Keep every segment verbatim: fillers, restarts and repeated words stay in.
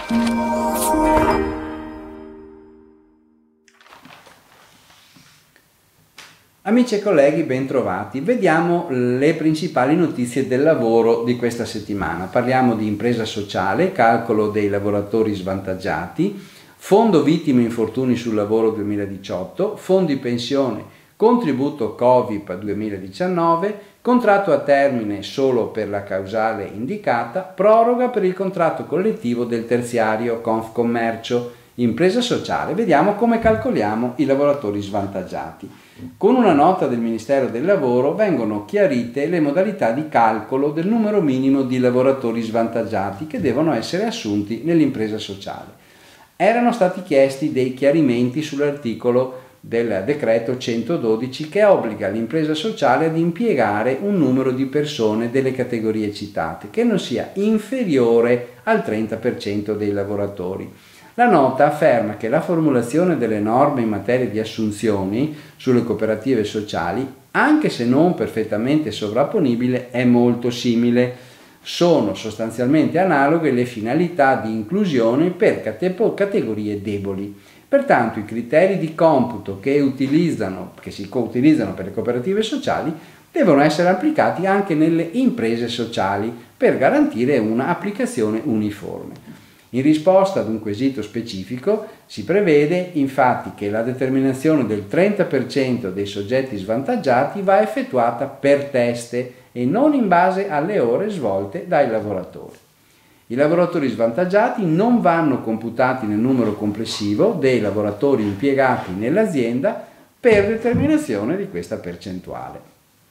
Amici e colleghi, bentrovati. Vediamo le principali notizie del lavoro di questa settimana. Parliamo di impresa sociale, calcolo dei lavoratori svantaggiati, fondo vittime infortuni sul lavoro duemiladiciotto, fondi pensione, contributo Covid duemiladiciannove, contratto a termine solo per la causale indicata, proroga per il contratto collettivo del terziario Confcommercio, impresa sociale. Vediamo come calcoliamo i lavoratori svantaggiati. Con una nota del Ministero del Lavoro vengono chiarite le modalità di calcolo del numero minimo di lavoratori svantaggiati che devono essere assunti nell'impresa sociale. Erano stati chiesti dei chiarimenti sull'articolo del decreto centododici che obbliga l'impresa sociale ad impiegare un numero di persone delle categorie citate che non sia inferiore al trenta per cento dei lavoratori. La nota afferma che la formulazione delle norme in materia di assunzioni sulle cooperative sociali, anche se non perfettamente sovrapponibile, è molto simile. Sono sostanzialmente analoghe le finalità di inclusione per categorie deboli. Pertanto i criteri di computo che, utilizzano, che si utilizzano per le cooperative sociali devono essere applicati anche nelle imprese sociali per garantire una applicazione uniforme. In risposta ad un quesito specifico si prevede infatti che la determinazione del trenta per cento dei soggetti svantaggiati va effettuata per teste e non in base alle ore svolte dai lavoratori. I lavoratori svantaggiati non vanno computati nel numero complessivo dei lavoratori impiegati nell'azienda per determinazione di questa percentuale.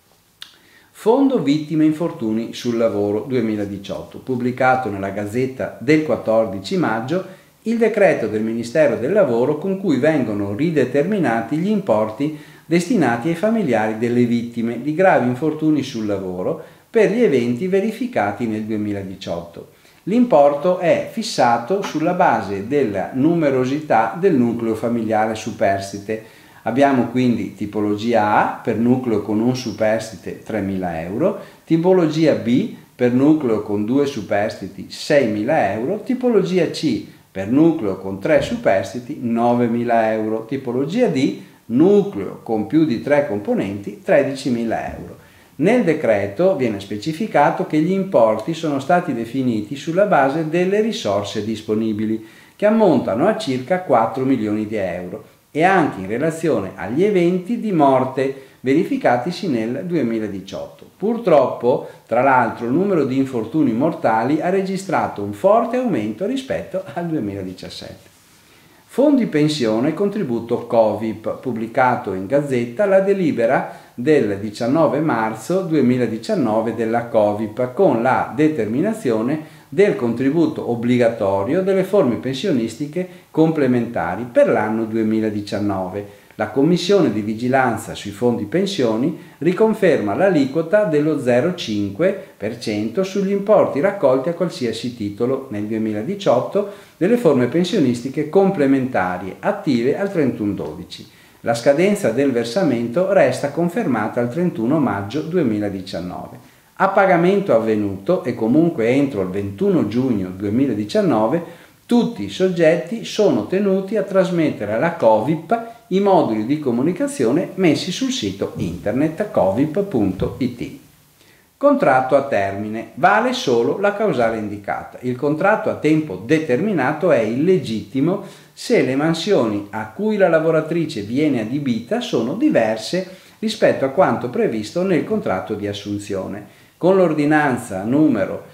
Fondo vittime infortuni sul lavoro duemiladiciotto, pubblicato nella Gazzetta del quattordici maggio, il decreto del Ministero del Lavoro con cui vengono rideterminati gli importi destinati ai familiari delle vittime di gravi infortuni sul lavoro per gli eventi verificati nel duemiladiciotto. L'importo è fissato sulla base della numerosità del nucleo familiare superstite. Abbiamo quindi tipologia A per nucleo con un superstite tremila euro, tipologia B per nucleo con due superstiti seimila euro, tipologia C per nucleo con tre superstiti novemila euro, tipologia D nucleo con più di tre componenti tredicimila euro. Nel decreto viene specificato che gli importi sono stati definiti sulla base delle risorse disponibili, che ammontano a circa quattro milioni di euro, e anche in relazione agli eventi di morte verificatisi nel duemiladiciotto. Purtroppo, tra l'altro, il numero di infortuni mortali ha registrato un forte aumento rispetto al duemiladiciassette. Fondi pensione e contributo Covid, pubblicato in Gazzetta la delibera del diciannove marzo duemiladiciannove della Covid con la determinazione del contributo obbligatorio delle forme pensionistiche complementari per l'anno duemiladiciannove. La Commissione di vigilanza sui fondi pensioni riconferma l'aliquota dello zero virgola cinque per cento sugli importi raccolti a qualsiasi titolo nel duemiladiciotto delle forme pensionistiche complementari attive al trentuno dodici. La scadenza del versamento resta confermata al trentuno maggio duemiladiciannove. A pagamento avvenuto e comunque entro il ventuno giugno duemiladiciannove, tutti i soggetti sono tenuti a trasmettere alla Covip i moduli di comunicazione messi sul sito internet covip punto it. Contratto a termine. Vale solo la causale indicata. Il contratto a tempo determinato è illegittimo se le mansioni a cui la lavoratrice viene adibita sono diverse rispetto a quanto previsto nel contratto di assunzione. Con l'ordinanza numero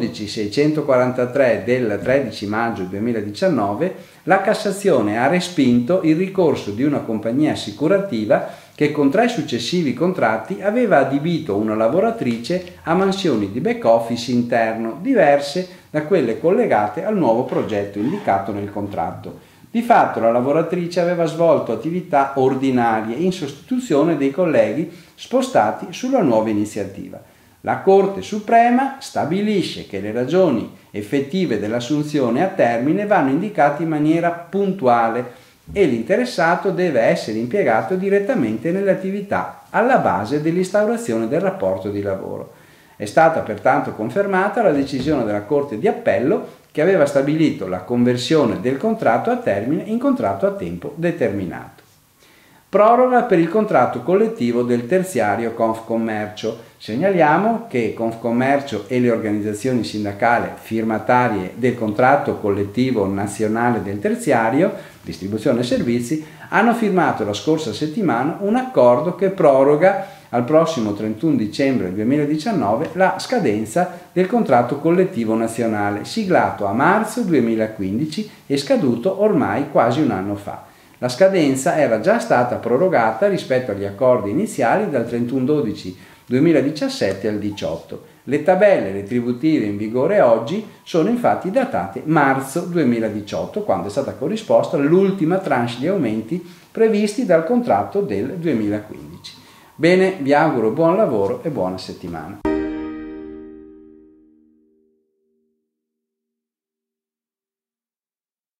dodicimilaseicentoquarantatré del tredici maggio duemiladiciannove, la Cassazione ha respinto il ricorso di una compagnia assicurativa che con tre successivi contratti aveva adibito una lavoratrice a mansioni di back office interno diverse da quelle collegate al nuovo progetto indicato nel contratto. Di fatto la lavoratrice aveva svolto attività ordinarie in sostituzione dei colleghi spostati sulla nuova iniziativa. La Corte Suprema stabilisce che le ragioni effettive dell'assunzione a termine vanno indicate in maniera puntuale e l'interessato deve essere impiegato direttamente nelle attività alla base dell'instaurazione del rapporto di lavoro. È stata pertanto confermata la decisione della Corte di Appello che aveva stabilito la conversione del contratto a termine in contratto a tempo determinato. Proroga per il contratto collettivo del terziario Confcommercio. Segnaliamo che Confcommercio e le organizzazioni sindacali firmatarie del contratto collettivo nazionale del terziario, distribuzione e servizi, hanno firmato la scorsa settimana un accordo che proroga al prossimo trentuno dicembre duemiladiciannove la scadenza del contratto collettivo nazionale, siglato a marzo duemilaquindici e scaduto ormai quasi un anno fa. La scadenza era già stata prorogata rispetto agli accordi iniziali dal trentuno dicembre duemiladiciassette al diciotto. Le tabelle retributive in vigore oggi sono infatti datate marzo duemiladiciotto, quando è stata corrisposta l'ultima tranche di aumenti previsti dal contratto del duemilaquindici. Bene, vi auguro buon lavoro e buona settimana.